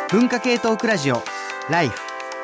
文化系トークラジオライフ。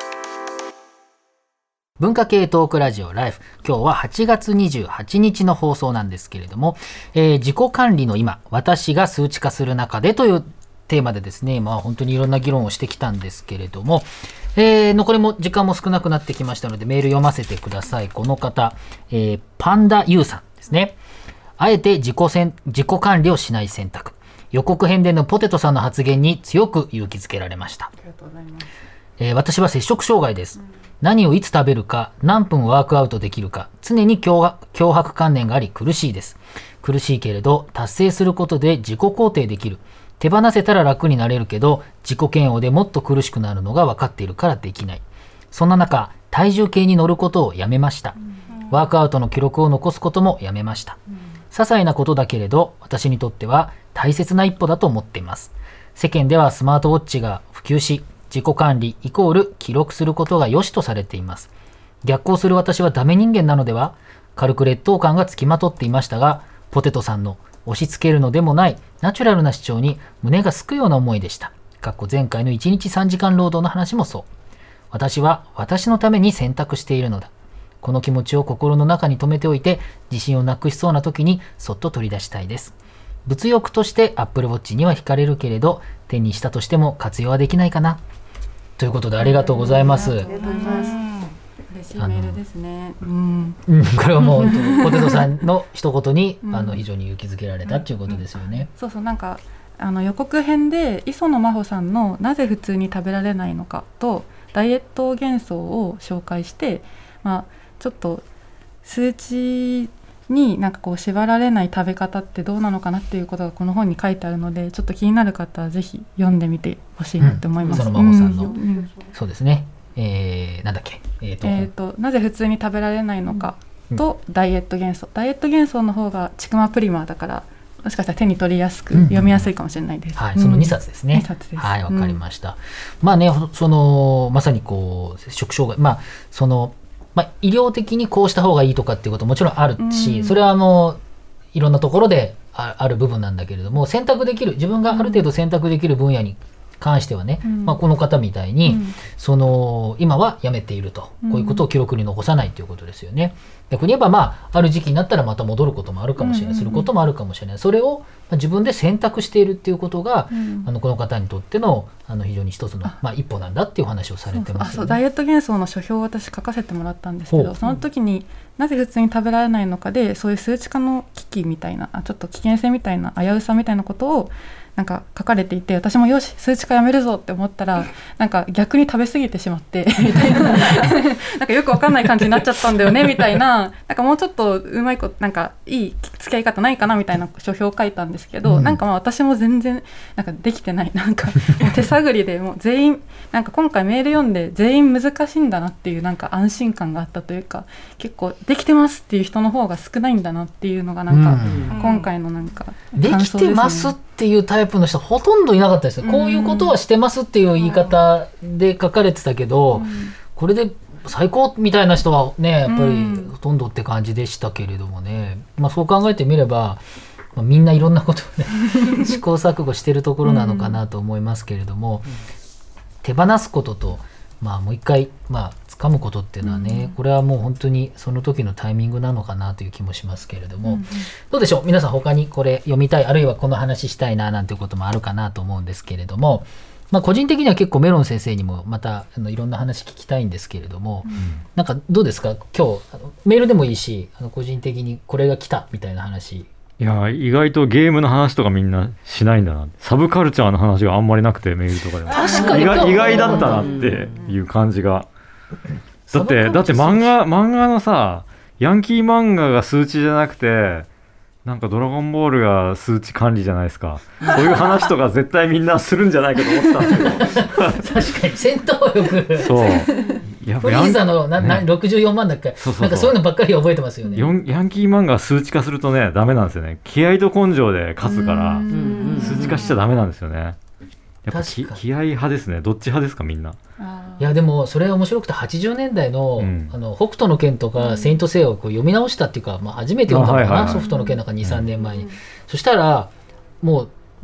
文化系トークラジオライフ、今日は8月28日の放送なんですけれども、自己管理の今、私が数値化する中でというテーマでですね、本当にいろんな議論をしてきたんですけれども、残りも時間も少なくなってきましたのでメール読ませてください。この方、パンダユーさんですね。あえて自己管理をしない選択。予告編でのポテトさんの発言に強く勇気づけられました。 ありがとうございます。 私は摂食障害です。何をいつ食べるか、何分ワークアウトできるか、常に脅迫観念があり苦しいです。苦しいけれど達成することで自己肯定できる。手放せたら楽になれるけど、自己嫌悪でもっと苦しくなるのが分かっているからできない。そんな中、体重計に乗ることをやめました。ワークアウトの記録を残すこともやめました。些細なことだけれど、私にとっては大切な一歩だと思っています。世間ではスマートウォッチが普及し、自己管理イコール記録することが良しとされています。逆行する私はダメ人間なのでは、軽く劣等感がつきまとっていましたが、ポテトさんの押し付けるのでもないナチュラルな主張に胸がすくような思いでした。前回の1日3時間労働の話もそう。私は私のために選択しているのだ。この気持ちを心の中に留めておいて、自信をなくしそうな時にそっと取り出したいです。物欲として Apple Watch には惹かれるけれど、手にしたとしても活用はできないかな。ということでありがとうございます。 ありがとうございます。嬉しいメールですね。 これはもうポテトさんの一言に非常に勇気づけられたっていうことですよね。 そうなんか予告編で磯野真帆さんのなぜ普通に食べられないのかとダイエット幻想を紹介して、ちょっと数値になんかこう縛られない食べ方ってどうなのかなっていうことがこの本に書いてあるので、ちょっと気になる方はぜひ読んでみてほしいなって思います。 磯野真帆さんの、そうですね、なんだっけ、 なぜ普通に食べられないのかとダイエット幻想、ダイエット幻想の方がちくまプリマだからもしかしたら手に取りやすく読みやすいかもしれないです。 その2冊ですね。 2冊です。 はい、わかりました。まさにこう摂食障害、医療的にこうした方がいいとかっていうことももちろんあるし、それはもういろんなところである部分なんだけれども、選択できる、自分がある程度選択できる分野に関してはね、この方みたいに、今はやめていると、こういうことを記録に残さないということですよね。逆に言えば、ある時期になったらまた戻ることもあるかもしれない、することもあるかもしれない。それを自分で選択しているっていうことが、この方にとっての非常に一つの、一歩なんだっていう話をされてますよね。 ダイエット幻想の書評を私書かせてもらったんですけど、その時になぜ普通に食べられないのかで、そういう数値化の危機みたいな、ちょっと危険性みたいな、危うさみたいなことをなんか書かれていて、私もよし数値化やめるぞって思ったら、なんか逆に食べ過ぎてしまってみたいななんかよくわかんない感じになっちゃったんだよねみたいな、なんかもうちょっとうまいことなんかいい付き合い方ないかなみたいな書評を書いたんですけど、なんか私も全然なんかできてない、なんかもう手探りでもう全員なんか今回メール読んで全員難しいんだなっていうなんか安心感があったというか、結構できてますっていう人の方が少ないんだなっていうのがなんか今回のなんかできてますっていうタイプの人ほとんどいなかったですよ。こういうことはしてますっていう言い方で書かれてたけど、これで最高みたいな人はねやっぱりほとんどって感じでしたけれどもね、そう考えてみれば、みんないろんなことをね試行錯誤してるところなのかなと思いますけれども、手放すことと、もう一回掴むことっていうのはね、これはもう本当にその時のタイミングなのかなという気もしますけれども、どうでしょう皆さん、他にこれ読みたい、あるいはこの話したいななんていうこともあるかなと思うんですけれども、個人的には結構メロン先生にもまたいろんな話聞きたいんですけれども、なんかどうですか、今日メールでもいいし個人的にこれが来たみたいな話。 いや意外とゲームの話とかみんなしないんだな、サブカルチャーの話があんまりなくて、メールとかでも確かに意外だったなっていう感じが、だって漫画のさ、ヤンキー漫画が数値じゃなくてなんかドラゴンボールが数値管理じゃないですか。そういう話とか絶対みんなするんじゃないかと思ってたんですけど確かに戦闘力そうフリーザの64万だっけ、なんかそういうのばっかり覚えてますよね。 ヤンキー漫画数値化するとねダメなんですよね。気合と根性で勝つから数値化しちゃダメなんですよね。やっぱ気合派ですね。どっち派ですかみんな。 いやでもそれ面白くて、80年代の、北斗の拳とかセイントセイヤをこう読み直したっていうか、初めて読んだのかな、ソフトの拳なんか 2,3 年前に。そしたらもう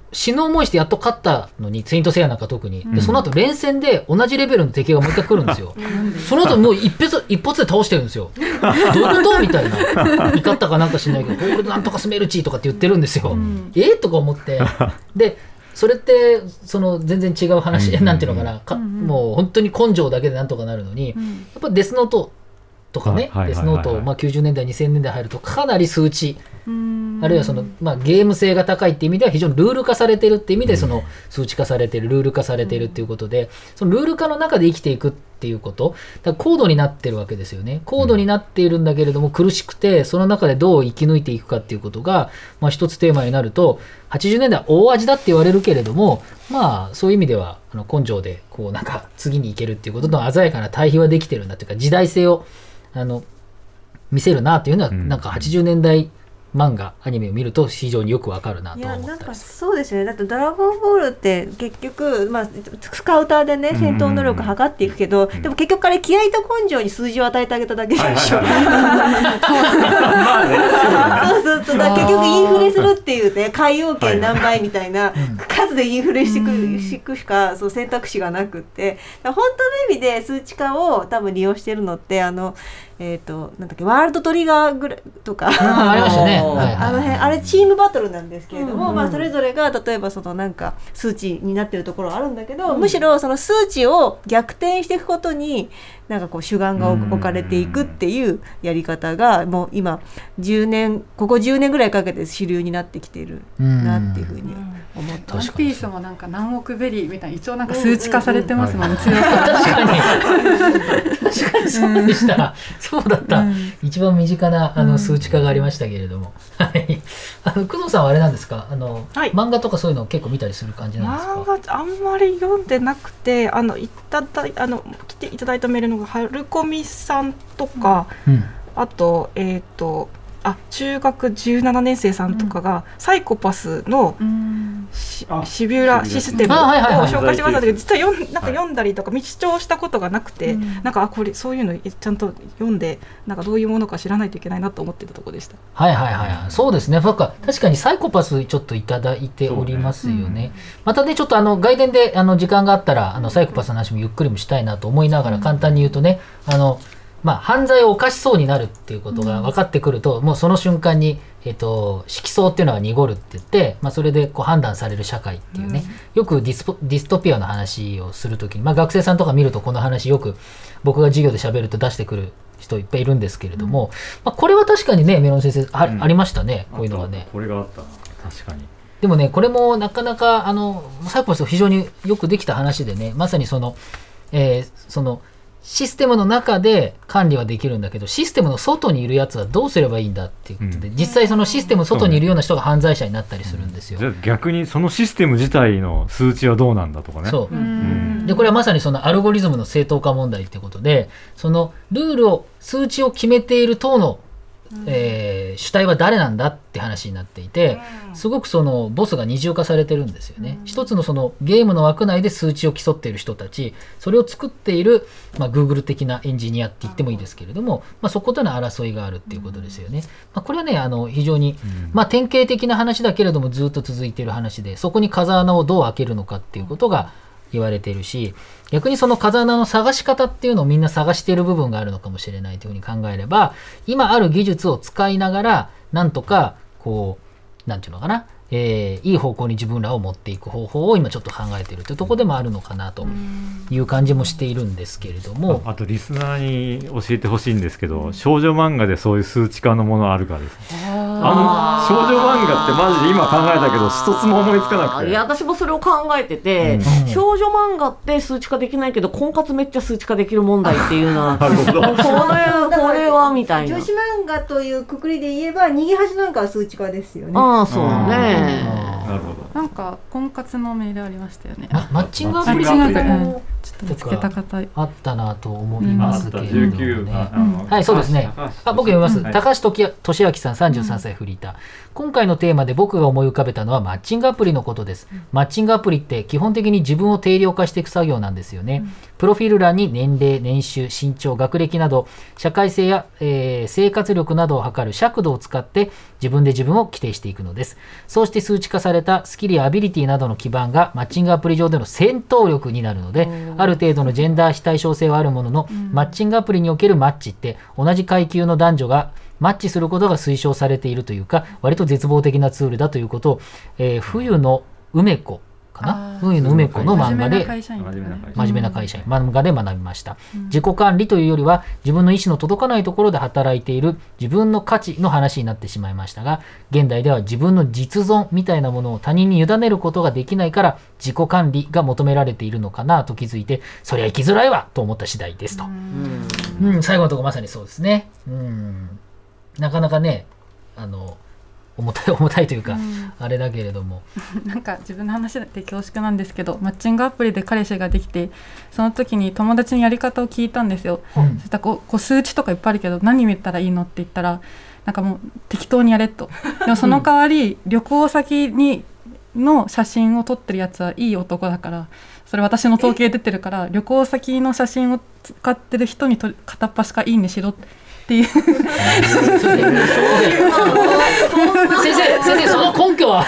死ぬ思いしてやっと勝ったのに、セイントセイヤなんか特に、でその後連戦で同じレベルの敵がもう一回来るんですよ。その後もう一発で倒してるんですよ。どういうことみたいな。怒ったかなんかしないけど、これなんとかスメルチーとかって言ってるんですよ。とか思って。でそれってその全然違う話、なんていうのかな、もう本当に根性だけでなんとかなるのに、やっぱデスノートとかね、デスノート、90年代2000年代入るとかなり数値、あるいはその、ゲーム性が高いっていう意味では非常にルール化されてるっていう意味で、その数値化されてる、ルール化されてるっていうことで、そのルール化の中で生きていくっていうこと、だから高度になってるわけですよね。高度になっているんだけれども苦しくて、その中でどう生き抜いていくかっていうことが、一つテーマになると、80年代は大味だって言われるけれども、そういう意味では根性でこうなんか次に行けるっていうことの鮮やかな対比はできてるんだというか、時代性を見せるなというのは、なんか80年代漫画アニメを見ると非常によくわかるなと思ったりする。 なんかそうですね。だってドラゴンボールって結局、スカウターでね戦闘能力測っていくけど、でも結局あれ気合と根性に数字を与えてあげただけでしょ。そうそうそう。だから結局インフレするっていうね、海洋圏何倍みたいな数でインフレしていくしかそう選択肢がなくって、本当の意味で数値化を多分利用してるのってなんだっけ、ワールドトリガーぐらいとかありましたね。 あの辺あれチームバトルなんですけれども、それぞれが例えばそのなんか数値になってるところはあるんだけど、むしろその数値を逆転していくことになんかこう主眼が置かれていくっていうやり方がもう今ここ10年ぐらいかけて主流になってきてるなっていうふうに思ってます。 ワンピースもなんか何億ベリーみたいな一応なんか数値化されてますもんね。確かにそうでした。そうだった、一番身近な数値化がありましたけれども、工藤さんはあれなんですか、漫画とかそういうのを結構見たりする感じなんですか？ 漫画あんまり読んでなくて、来ていただいたメールの春コミさんとか、あと中学17年生さんとかがサイコパスのシビュラシステムを紹介してましたけど、実は読んだりとか視聴したことがなくて、なんかこれそういうのちゃんと読んで、なんかどういうものか知らないといけないなと思ってたところでした。 そうですね。確かにサイコパスちょっといただいておりますよね。またね、ちょっと外伝で時間があったらサイコパスの話もゆっくりもしたいなと思いながら、簡単に言うとね、犯罪を犯しそうになるっていうことが分かってくると、もうその瞬間に、色相っていうのが濁るって言って、それでこう判断される社会っていうね、よくディストピアの話をするときに、学生さんとか見るとこの話よく僕が授業で喋ると出してくる人いっぱいいるんですけれども、これは確かにね、メロン先生 ありましたね、こういうのがね。 これがあったな、確かに。 でもね、これもなかなかサイコパス非常によくできた話でね、まさにそのシステムの中で管理はできるんだけど、システムの外にいるやつはどうすればいいんだっていうことで、実際そのシステムの外にいるような人が犯罪者になったりするんですよ。 じゃあ逆にそのシステム自体の数値はどうなんだとかね。 でこれはまさにそのアルゴリズムの正当化問題っていうことで、そのルールを数値を決めている党の主体は誰なんだって話になっていて、すごくそのボスが二重化されてるんですよね。一つのそのゲームの枠内で数値を競っている人たち、それを作っている、Google 的なエンジニアって言ってもいいですけれども、そことの争いがあるっていうことですよね。これはね、非常に、典型的な話だけれどもずっと続いている話で、そこに風穴をどう開けるのかっていうことが言われているし、逆にその風穴の探し方っていうのをみんな探している部分があるのかもしれないというふうに考えれば、今ある技術を使いながらなんとかこうなんていうのかな、いい方向に自分らを持っていく方法を今ちょっと考えているというところでもあるのかなという感じもしているんですけれども、 あとリスナーに教えてほしいんですけど、少女漫画でそういう数値化のものあるかですね。少女漫画ってマジで今考えたけど一つも思いつかなくて。 いや私もそれを考えてて、少女漫画って数値化できないけど婚活めっちゃ数値化できる問題っていうのはこれはみたいな。 女子漫画というくくりで言えば逃げ恥なんかは数値化ですよね。 そうね。 なるほど。 なんか婚活のメールありましたよね。 マッチングアプリちょっと見つけた方あったなと思いますけれどもね。 はい、 そうですね。僕読みます。高橋俊明さん33歳フリーター。今回のテーマで僕が思い浮かべたのはマッチングアプリのことです。マッチングアプリって基本的に自分を定量化していく作業なんですよね。プロフィール欄に年齢、年収、身長、学歴など社会性や、生活力などを測る尺度を使って自分で自分を規定していくのです。そうして数値化された好キルやアビリティなどの基盤がマッチングアプリ上での戦闘力になるので、ある程度のジェンダー非対称性はあるものの、マッチングアプリにおけるマッチって同じ階級の男女がマッチすることが推奨されているというか、割と絶望的なツールだということを、冬の梅子かな、冬の梅子の漫画で真面目な会社員漫画で学びました。自己管理というよりは自分の意思の届かないところで働いている自分の価値の話になってしまいましたが、現代では自分の実存みたいなものを他人に委ねることができないから自己管理が求められているのかなと気づいて、そりゃ生きづらいわと思った次第ですと。最後のところまさにそうですね。なかなかね重たいというか、あれだけれどもなんか自分の話で恐縮なんですけど、マッチングアプリで彼氏ができて、その時に友達にやり方を聞いたんですよ。そしたらこう数値とかいっぱいあるけど何見たらいいのって言ったら、なんかもう適当にやれと。でもその代わり旅行先の写真を撮ってるやつはいい男だから、それ私の統計出てるから、旅行先の写真を使ってる人に片っ端かいいねしろっていう先生その根拠は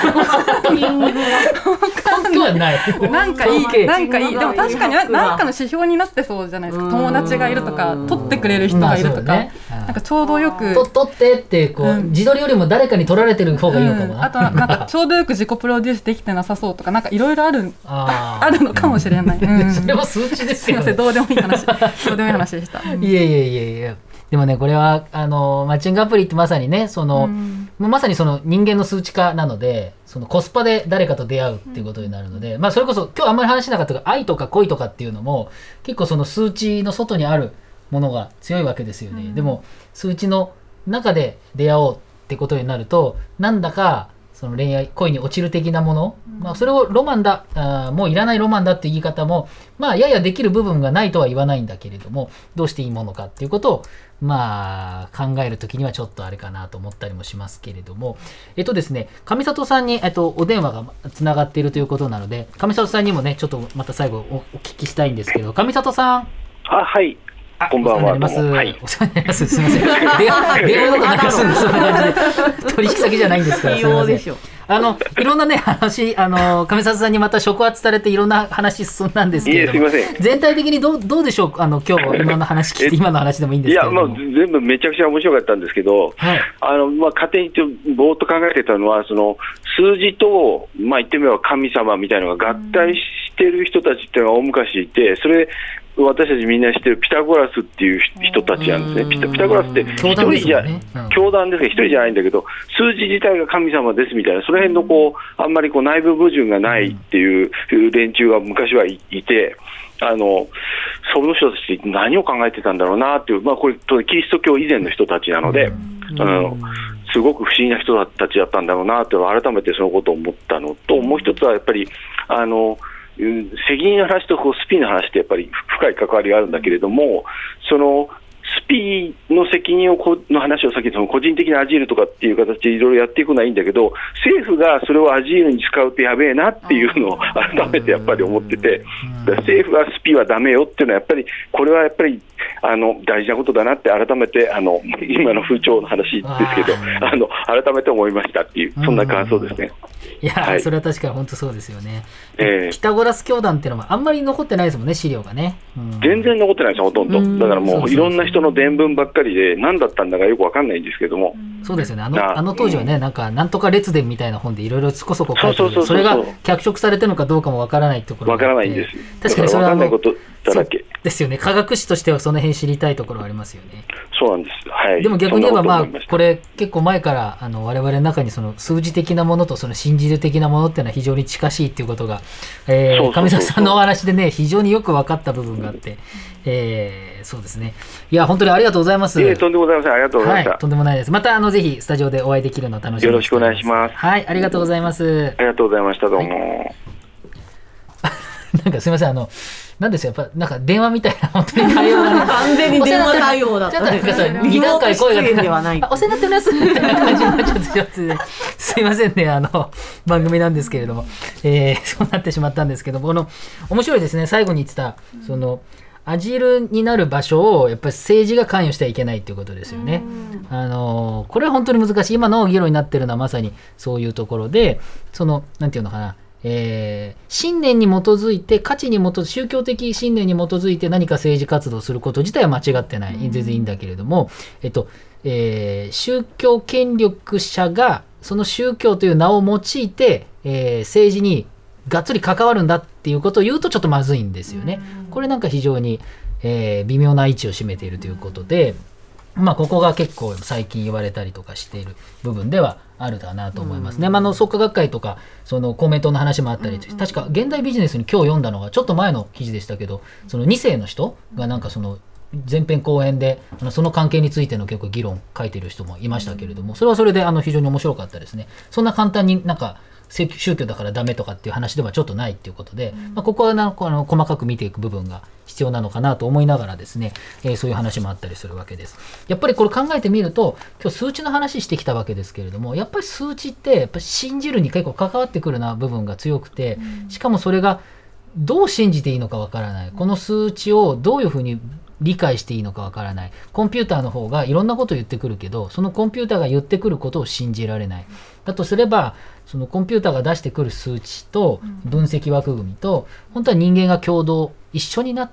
根拠はない。 なんかいいでも確かに何かの指標になってそうじゃないですか。友達がいるとか撮ってくれる人がいるとか、なんかちょうどよく撮ってってこう、自撮りよりも誰かに撮られてる方がいいのかもな。 あとなんかちょうどよく自己プロデュースできてなさそうとか、なんかいろいろあるのかもしれない。 それは数値ですよね。 すいません、どうでもいい話でした。 いやでもね、これはマッチングアプリってまさにね、まさにその人間の数値化なので、そのコスパで誰かと出会うっていうことになるので、それこそ今日あんまり話しなかったけど、愛とか恋とかっていうのも結構その数値の外にあるものが強いわけですよね。でも数値の中で出会おうってことになると、なんだかその恋愛恋に落ちる的なもの、それをロマンだ、もういらないロマンだっていう言い方もややできる部分がないとは言わないんだけれども、どうしていいものかっていうことを考えるときにはちょっとあれかなと思ったりもしますけれども、ですね、上里さんにお電話がつながっているということなので、上里さんにもねちょっとまた最後お聞きしたいんですけど、上里さん。 はい。こんばんは。 お世話になります。すみません。電話だと流すんで、そんな感じで取引先じゃないんですから。いろんなね話、上里さんにまた触発されていろんな話進んだんですけれども、全体的にどうでしょう。今日今の話聞いて、今の話でもいいんですけども。 全部めちゃくちゃ面白かったんですけど、勝手にぼーっと考えてたのは、その数字と言ってみれば神様みたいなのが合体してる人たちっていうのが大昔いて、それ私たちみんな知ってるピタゴラスっていう人たちなんですね。ピタゴラスって一人じゃ教団ですが一人じゃないんだけど、数字自体が神様ですみたいな、その辺のあんまり内部矛盾がないっていう連中が昔はいて、その人たちって何を考えてたんだろうなっていう、これキリスト教以前の人たちなので、すごく不思議な人たちだったんだろうなって改めてそのことを思ったのと、もう一つはやっぱり責任の話とスピの話ってやっぱり深い関わりがあるんだけれども、そのスピの責任の話をさっきその個人的なアジールとかっていう形でいろいろやっていくのはいいんだけど、政府がそれをアジールに使うとやべえなっていうのを改めてやっぱり思ってて、政府がスピはダメよっていうのはやっぱりこれはやっぱり大事なことだなって改めて今の風潮の話ですけど改めて思いましたっていう、そんな感想ですね。 いや、それは確かに本当そうですよね。ピタゴラス教団っていうのはあんまり残ってないですもんね、資料がね。 全然残ってないですよ、ほとんど。だからもういろんな人の伝聞ばっかりで何だったんだかよくわかんないんですけども。 そうですよね。あの当時はね、なんとか列伝みたいな本でいろいろそこそこ書いてる、それが脚色されてるのかどうかもわからないところがあって。わからないんです。 確かにそれはわかんないことだらけですよね。科学史としてはその辺知りたいところありますよね。 そうなんです。はい。 でも逆に言えばこれ結構前から我々の中にその数字的なものとその信じる的なものっていうのは非常に近しいっていうことが、上里さんのお話でね非常によく分かった部分があって、そうですね。いや本当にありがとうございます。 とんでもございません。ありがとうございました。 とんでもないです。またぜひスタジオでお会いできるのを楽しみにしています。 よろしくお願いします。 はい、ありがとうございます。 ありがとうございました。どうも。 なんかすみません、なんですよ、やっぱなんか電話みたいな本当に対応が、 完全に電話対応だった。 2段階声が出て、お世話になってますみたいな感じになっちゃってしまって、すいませんね、番組なんですけれども、そうなってしまったんですけども、面白いですね、最後に言ってたそのアジールになる場所をやっぱり政治が関与してはいけないっていうことですよね。これは本当に難しい。今の議論になってるのはまさにそういうところで、なんていうのかな、信念に基づいて、価値に基づいて、宗教的信念に基づいて何か政治活動すること自体は間違ってない、全然いいんだけれども、宗教権力者がその宗教という名を用いて、政治にがっつり関わるんだっていうことを言うとちょっとまずいんですよね。これなんか非常に、微妙な位置を占めているということで、ここが結構最近言われたりとかしている部分ではあるかなと思いますね。創価学会とか公明党の話もあったり、確か現代ビジネスに今日読んだのがちょっと前の記事でしたけど、2世の人がなんか前編後編でその関係についての結構議論書いてる人もいましたけれども、それはそれで非常に面白かったですね。そんな簡単になんか宗教だからダメとかっていう話ではちょっとないっていうことで、ここは細かく見ていく部分が必要なのかなと思いながらですね、そういう話もあったりするわけです。やっぱりこれ考えてみると、今日数値の話してきたわけですけれども、やっぱり数値ってやっぱり信じるに結構関わってくるな部分が強くて、しかもそれがどう信じていいのかわからない、この数値をどういうふうに理解していいのかわからない。コンピューターの方がいろんなことを言ってくるけど、そのコンピューターが言ってくることを信じられない。だとすれば、そのコンピューターが出してくる数値と分析枠組みと、本当は人間が共同一緒になって、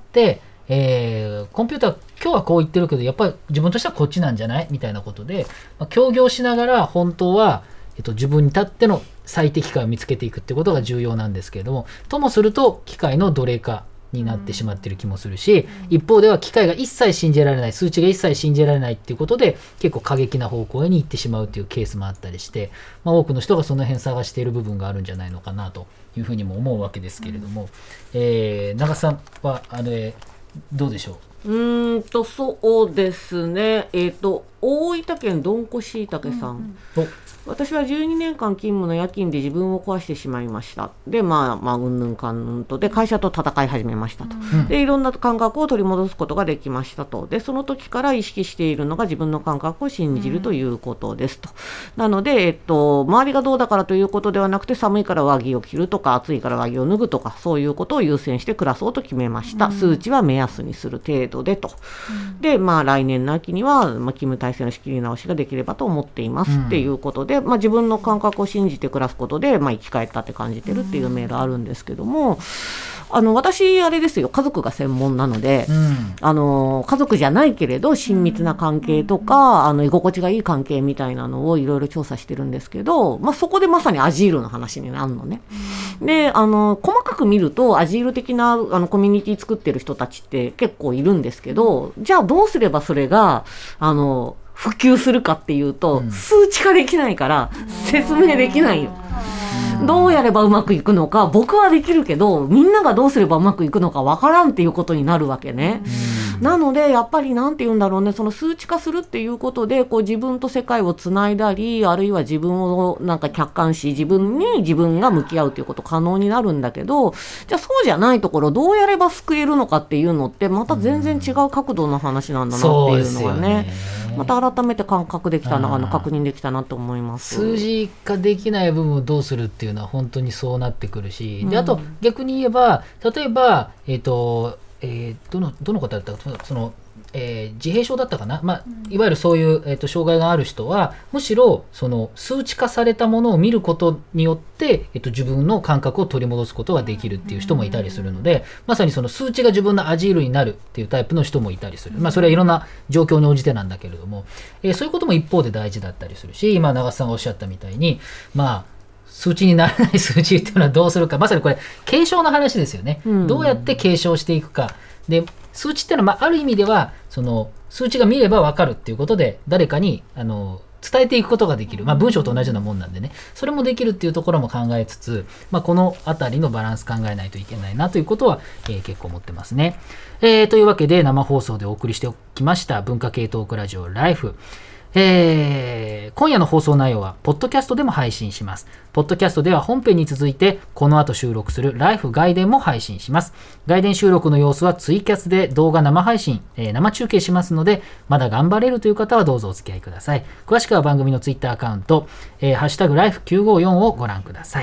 コンピューター今日はこう言ってるけど、やっぱり自分としてはこっちなんじゃないみたいなことで、協業しながら本当は、自分に立っての最適解を見つけていくってことが重要なんですけれども、ともすると機械の奴隷化になってしまっている気もするし、一方では機械が一切信じられない、数値が一切信じられないっていうことで結構過激な方向に行ってしまうっていうケースもあったりして、多くの人がその辺探している部分があるんじゃないのかなというふうにも思うわけですけれども、長さんはどうでしょう。 そうですね、大分県どんこしいたけさん、私は12年間勤務の夜勤で自分を壊してしまいました。でうんぬんかんぬんとで会社と戦い始めましたと、でいろんな感覚を取り戻すことができましたと。でその時から意識しているのが自分の感覚を信じるということですと。なので、周りがどうだからということではなくて、寒いから上着を着るとか暑いから上着を脱ぐとか、そういうことを優先して暮らそうと決めました。数値は目安にする程度でと。で来年の秋には、勤務体制の仕切り直しができればと思っていますっていうことで、自分の感覚を信じて暮らすことで、生き返ったって感じてるっていうメールあるんですけども、私あれですよ、家族が専門なので、家族じゃないけれど親密な関係とか、居心地がいい関係みたいなのをいろいろ調査してるんですけど、そこでまさにアジールの話になるのね。で細かく見るとアジール的なコミュニティ作ってる人たちって結構いるんですけど、じゃあどうすればそれが普及するかっていうと、数値化できないから説明できないよ。どうやればうまくいくのか、僕はできるけどみんながどうすればうまくいくのかわからんっていうことになるわけね。なのでやっぱりなんて言うんだろうね、その数値化するっていうことで自分と世界をつないだり、あるいは自分をなんか客観視、自分が向き合うということ可能になるんだけど、じゃあそうじゃないところどうやれば救えるのかっていうのってまた全然違う角度の話なんだなっていうのはね、また改めて感覚できたな、確認できたなと思います。 数字化できない部分をどうするっていうのは本当にそうなってくるし、であと逆に言えば、例えばどの方だったか、自閉症だったかな、いわゆるそういう、障害がある人はむしろその数値化されたものを見ることによって、自分の感覚を取り戻すことができるっていう人もいたりするので、まさにその数値が自分のアジールになるっていうタイプの人もいたりする。それはいろんな状況に応じてなんだけれども、そういうことも一方で大事だったりするし、今長瀬さんがおっしゃったみたいに、数値にならない数値っていうのはどうするか、まさにこれ継承の話ですよね。どうやって継承していくかで、数値っていうのは、ある意味ではその数値が見れば分かるっていうことで誰かに伝えていくことができる、文章と同じようなもんなんでね、それもできるっていうところも考えつつ、このあたりのバランス考えないといけないなということは、結構思ってますね。というわけで生放送でお送りしてきました文化系トークラジオライフ。今夜の放送内容はポッドキャストでも配信します。ポッドキャストでは本編に続いてこの後収録するライフ外伝も配信します。外伝収録の様子はツイキャスで動画生配信、生中継しますので、まだ頑張れるという方はどうぞお付き合いください。詳しくは番組のツイッターアカウント、ハッシュタグライフ954をご覧ください。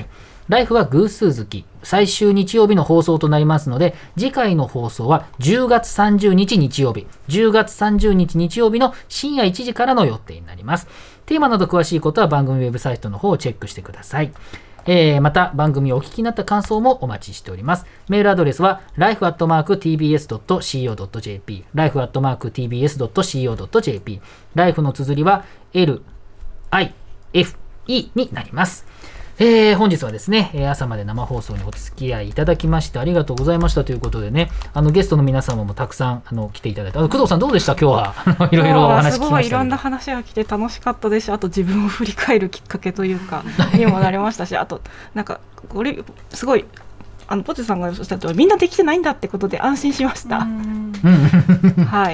ライフは偶数月最終日曜日の放送となりますので、次回の放送は10月30日日曜日、10月30日日曜日の深夜1時からの予定になります。テーマなど詳しいことは番組ウェブサイトの方をチェックしてください。また番組をお聞きになった感想もお待ちしております。メールアドレスは life@tbs.co.jp life@tbs.co.jp ライフの綴りは LIFE になります。本日はですね、朝まで生放送にお付き合いいただきましてありがとうございましたということでね、ゲストの皆様もたくさん来ていただいて、工藤さんどうでした今日は？いろいろお話聞きましたけど。 すごいいろんな話が来て楽しかったですし、あと自分を振り返るきっかけというかにもなりましたし、あとなんかこれすごいポテさんがおっしゃった通りみんなできてないんだってことで安心しました。はい、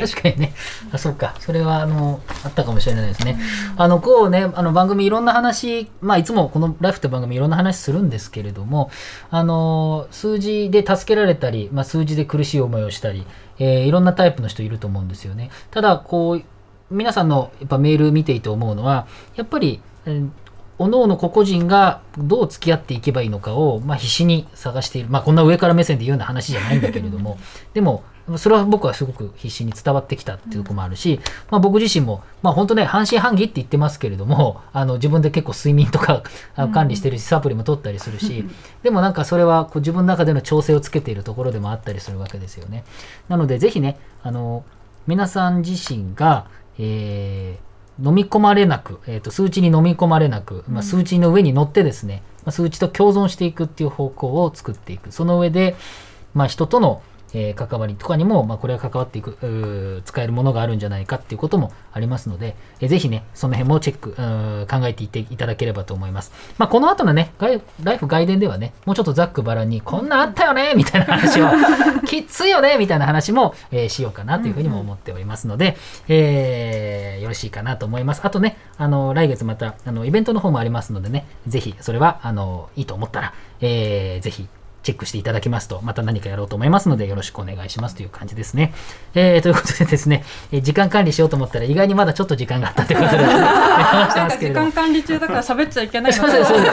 確かにね、そうか、それはあったかもしれないですね。こうね、番組いろんな話、いつもこのライフって番組いろんな話するんですけれども、数字で助けられたり、数字で苦しい思いをしたり、いろんなタイプの人いると思うんですよね。ただこう皆さんのやっぱメール見ていて思うのは、やっぱり各々個々人がどう付き合っていけばいいのかを、必死に探している、こんな上から目線で言うような話じゃないんだけれどもでもそれは僕はすごく必死に伝わってきたっていうところもあるし、僕自身も本当ね半信半疑って言ってますけれども、自分で結構睡眠とか管理してるし、サプリも取ったりするしでもなんかそれはこう自分の中での調整をつけているところでもあったりするわけですよね。なのでぜひね、皆さん自身が、飲み込まれなく、数値に飲み込まれなく、数値の上に乗ってですね、数値と共存していくっていう方向を作っていく。その上で、人との、関わりとかにも、これが関わっていく使えるものがあるんじゃないかっていうこともありますので、ぜひねその辺もチェック考えていっていただければと思います。この後のねライフ外伝ではね、もうちょっとざっくばらんにこんなあったよねみたいな話をきついよねみたいな話も、しようかなというふうにも思っておりますので、よろしいかなと思います。あとね来月またイベントの方もありますのでね、ぜひそれはいいと思ったら、ぜひチェックしていただきますと、また何かやろうと思いますのでよろしくお願いしますという感じですね。ということでですね、時間管理しようと思ったら意外にまだちょっと時間があったということで時間管理中だから喋っちゃいけないのでそう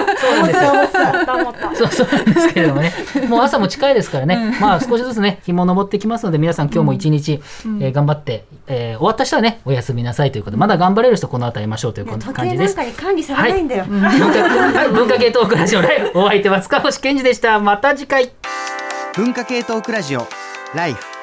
なんですけれどもね、もう朝も近いですからね、少しずつね日も昇ってきますので、皆さん今日も一日、頑張って、終わった人はねお休みなさいということで、まだ頑張れる人この後会いましょうという感じです。 時計なんかに管理されないんだよ。 文化系トークラジオライブ、お相手は塚越健二でした。また次回。 文化系トークラジオライフ。